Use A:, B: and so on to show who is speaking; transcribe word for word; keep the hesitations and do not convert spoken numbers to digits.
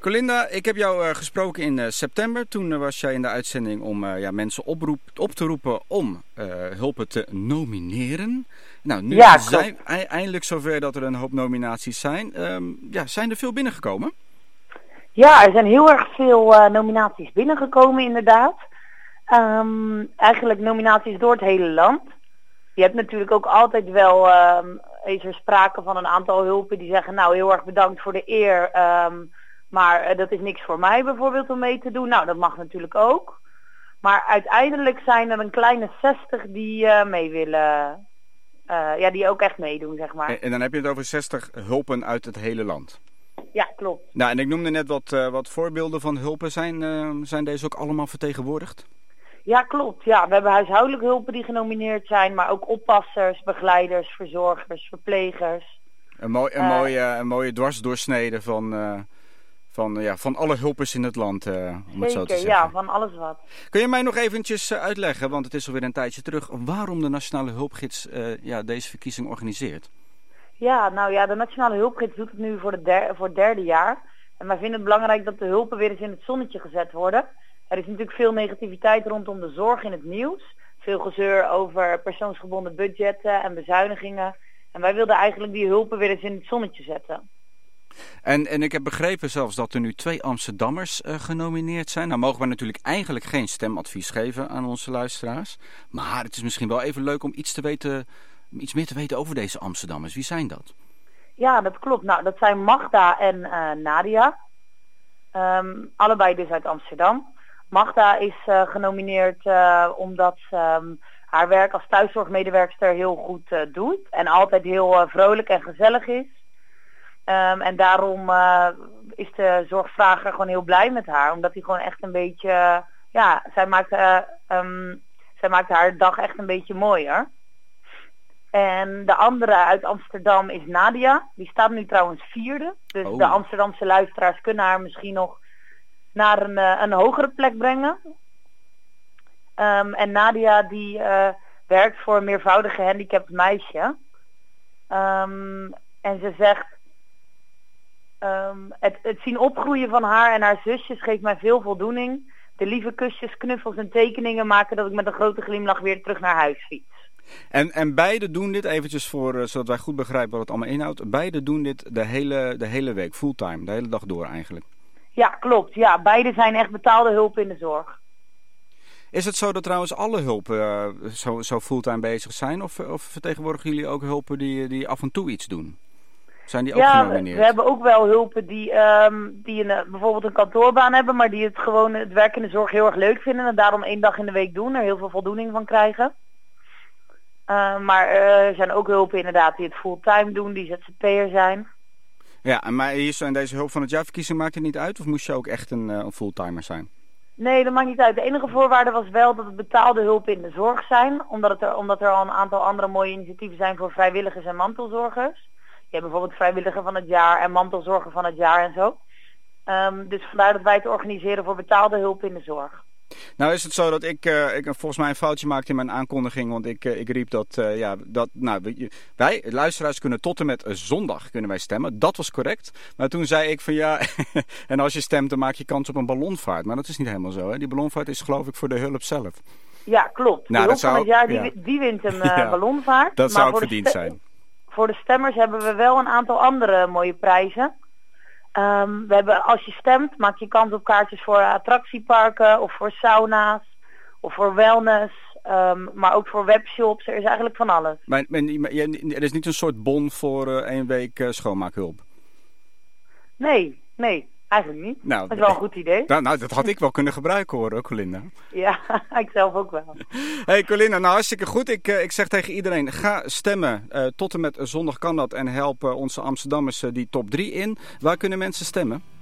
A: Colinda, ik heb jou uh, gesproken in uh, september. Toen uh, was jij in de uitzending om uh, ja, mensen oproep, op te roepen om uh, hulpen te nomineren. Nou, nu
B: ja,
A: zijn we eindelijk zover dat er een hoop nominaties zijn. Um, ja, zijn er veel binnengekomen?
B: Ja, er zijn heel erg veel uh, nominaties binnengekomen inderdaad. Um, eigenlijk nominaties door het hele land. Je hebt natuurlijk ook altijd wel, um, is er sprake van een aantal hulpen die zeggen, nou heel erg bedankt voor de eer, um, maar uh, dat is niks voor mij bijvoorbeeld om mee te doen. Nou, dat mag natuurlijk ook. Maar uiteindelijk zijn er een kleine zestig die uh, mee willen, uh, ja, die ook echt meedoen, zeg maar.
A: En, en dan heb je het over zestig hulpen uit het hele land.
B: Ja, klopt.
A: Nou, en ik noemde net wat, uh, wat voorbeelden van hulpen. Zijn, uh, zijn deze ook allemaal vertegenwoordigd?
B: Ja, klopt. Ja, we hebben huishoudelijke hulpen die genomineerd zijn, maar ook oppassers, begeleiders, verzorgers, verplegers.
A: Een, mooi, een,
B: Uh,
A: mooie, een mooie dwarsdoorsnede van, uh, van, ja, van alle hulpers in het land, uh, om
B: zeker,
A: het zo te zeggen.
B: ja, van alles wat.
A: Kun je mij nog eventjes uh, uitleggen, want het is alweer een tijdje terug, waarom de Nationale Hulpgids uh, ja, deze verkiezing organiseert?
B: Ja, nou ja, de Nationale Hulpgids doet het nu voor, de der, voor het derde jaar. En wij vinden het belangrijk dat de hulpen weer eens in het zonnetje gezet worden. Er is natuurlijk veel negativiteit rondom de zorg in het nieuws. Veel gezeur over persoonsgebonden budgetten en bezuinigingen. En wij wilden eigenlijk die hulpen weer eens in het zonnetje zetten.
A: En, en ik heb begrepen zelfs dat er nu twee Amsterdammers uh, genomineerd zijn. Nou mogen we natuurlijk eigenlijk geen stemadvies geven aan onze luisteraars. Maar het is misschien wel even leuk om iets, te weten, iets meer te weten over deze Amsterdammers. Wie zijn dat?
B: Ja, dat klopt. Nou, dat zijn Magda en uh, Nadia. Um, allebei dus uit Amsterdam. Magda is uh, genomineerd uh, omdat um, haar werk als thuiszorgmedewerkster heel goed uh, doet. En altijd heel uh, vrolijk en gezellig is. Um, en daarom uh, is de zorgvrager gewoon heel blij met haar. Omdat hij gewoon echt een beetje... Uh, ja, zij maakt, uh, um, zij maakt haar dag echt een beetje mooier. En de andere uit Amsterdam is Nadia. Die staat nu trouwens vierde. Dus
A: oh.
B: de Amsterdamse luisteraars kunnen haar misschien nog naar een, uh, een hogere plek brengen. Um, en Nadia die uh, werkt voor een meervoudig gehandicapt meisje. Um, en ze zegt... Um, het, het zien opgroeien van haar en haar zusjes geeft mij veel voldoening. De lieve kusjes, knuffels en tekeningen maken dat ik met een grote glimlach weer terug naar huis fiets.
A: En, en beide doen dit, eventjes voor, uh, zodat wij goed begrijpen wat het allemaal inhoudt. Beide doen dit de hele, de hele week, fulltime, de hele dag door eigenlijk.
B: Ja, klopt. Ja, beide zijn echt betaalde hulp in de zorg.
A: Is het zo dat trouwens alle hulpen uh, zo, zo fulltime bezig zijn? Of, of vertegenwoordigen jullie ook hulpen die, die af en toe iets doen? Zijn die ook
B: ja,
A: genomineerd?
B: We, we hebben ook wel hulpen die, um, die een, bijvoorbeeld een kantoorbaan hebben, maar die het gewoon het werk in de zorg heel erg leuk vinden en daarom één dag in de week doen, er heel veel voldoening van krijgen. Uh, maar uh, er zijn ook hulpen inderdaad die het fulltime doen, die Z Z P'er zijn.
A: Ja, maar hier zo in deze hulp van het jaarverkiezing maakt het niet uit? Of moest je ook echt een, uh, een fulltimer zijn?
B: Nee, dat maakt niet uit. De enige voorwaarde was wel dat het betaalde hulpen in de zorg zijn, omdat, het er, omdat er al een aantal andere mooie initiatieven zijn voor vrijwilligers en mantelzorgers. Je hebt bijvoorbeeld vrijwilliger van het jaar en mantelzorger van het jaar en zo. Um, dus vandaar dat wij het organiseren voor betaalde hulp in de zorg.
A: Nou is het zo dat ik, uh, ik volgens mij een foutje maakte in mijn aankondiging, want ik, uh, ik riep dat, uh, ja, dat nou, wij, luisteraars, kunnen tot en met uh, zondag kunnen wij stemmen. Dat was correct. Maar toen zei ik van ja, en als je stemt dan maak je kans op een ballonvaart. Maar dat is niet helemaal zo, hè? Die ballonvaart is geloof ik voor de hulp zelf.
B: Ja, klopt. De
A: nou,
B: hulp
A: zou,
B: van het jaar, die,
A: ja.
B: die wint een uh,
A: ja,
B: ballonvaart.
A: Dat
B: maar
A: zou ook
B: voor
A: verdiend zijn.
B: Voor de stemmers hebben we wel een aantal andere mooie prijzen. Um, we hebben, als je stemt, maak je kans op kaartjes voor attractieparken of voor sauna's of voor wellness, um, maar ook voor webshops. Er is eigenlijk van alles.
A: Maar, maar, er is niet een soort bon voor uh, één week uh, schoonmaakhulp?
B: Nee, nee, eigenlijk niet.
A: Nou,
B: dat is wel een goed idee.
A: Nou, nou, dat had ik wel kunnen gebruiken hoor, Colinda.
B: Ja, ik zelf ook wel.
A: Hey Colinda, nou hartstikke goed. Ik, uh, ik zeg tegen iedereen, ga stemmen. Uh, tot en met zondag kan dat en help uh, onze Amsterdammers uh, die top drie in. Waar kunnen mensen stemmen?